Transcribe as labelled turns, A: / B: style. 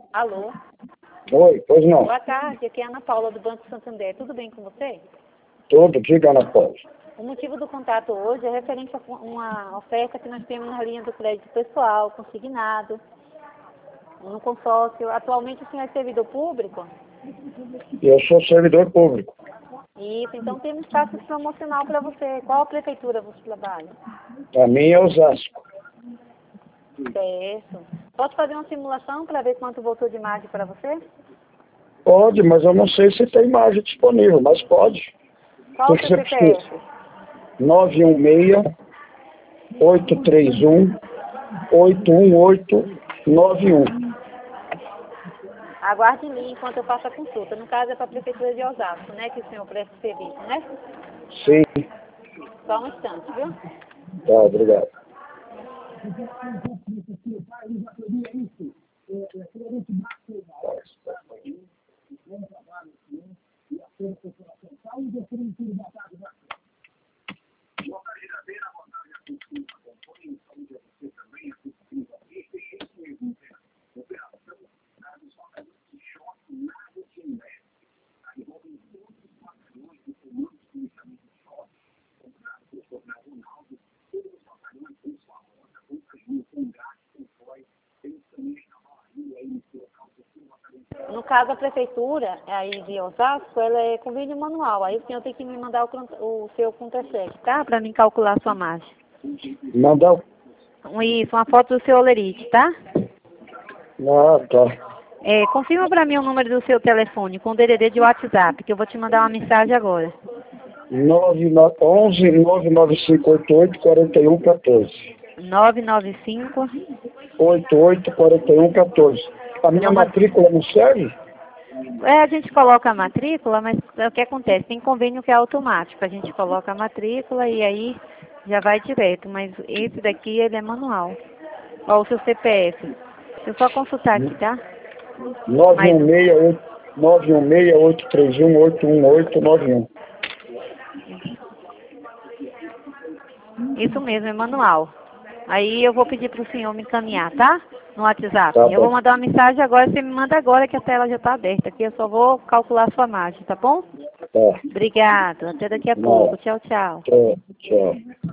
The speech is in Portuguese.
A: Alô?
B: Oi, pois não.
A: Boa tarde, aqui é a Ana Paula do Banco Santander. Tudo bem com você?
B: Tudo, diga, Ana Paula.
A: O motivo do contato hoje é referente a uma oferta que nós temos na linha do crédito pessoal, consignado, no consórcio. Atualmente o senhor é servidor público?
B: Eu sou servidor público.
A: Isso, então temos taxa promocional para você. Qual prefeitura você trabalha?
B: A minha é Osasco.
A: Certo. Posso fazer uma simulação para ver quanto voltou de margem para você?
B: Pode, mas eu não sei se tem imagem disponível, mas pode.
A: Qual o
B: que
A: seu
B: você precisa?
A: CPF?
B: 916-831-81891.
A: Aguarde em linha enquanto eu faço a consulta. No caso é para a prefeitura de Osasco, né? Que o senhor presta serviço, né?
B: Sim,
A: Só um instante, viu?
B: tá, obrigado.
A: No caso, a prefeitura aí de Osasco, ela é convênio manual. Aí o senhor tem que me mandar o seu contra-cheque, tá? Para mim calcular a sua margem.
B: Manda.
A: Isso, uma foto do seu olerite, tá?
B: Ah, tá.
A: Confirma para mim o número do seu telefone com o DDD de WhatsApp, que eu vou te mandar uma mensagem agora.
B: 911-99588-4114.
A: 995.
B: 88-4114. A minha matrícula não serve?
A: A gente coloca a matrícula, mas o que acontece? Tem convênio que é automático. A gente coloca a matrícula e aí já vai direto. Mas esse daqui, ele é manual. Ó, o seu CPF. Deixa eu só consultar aqui, tá?
B: 916-831-81891.
A: Isso mesmo, é manual. Aí eu vou pedir para o senhor me encaminhar, tá? No WhatsApp.
B: Tá
A: Eu vou
B: bom.
A: mandar uma mensagem agora, você me manda agora que a tela já está aberta. Aqui eu só vou calcular a sua margem, tá bom?
B: Tá.
A: Obrigado. Até daqui a pouco. Tchau, tchau.
B: Tchau, tchau.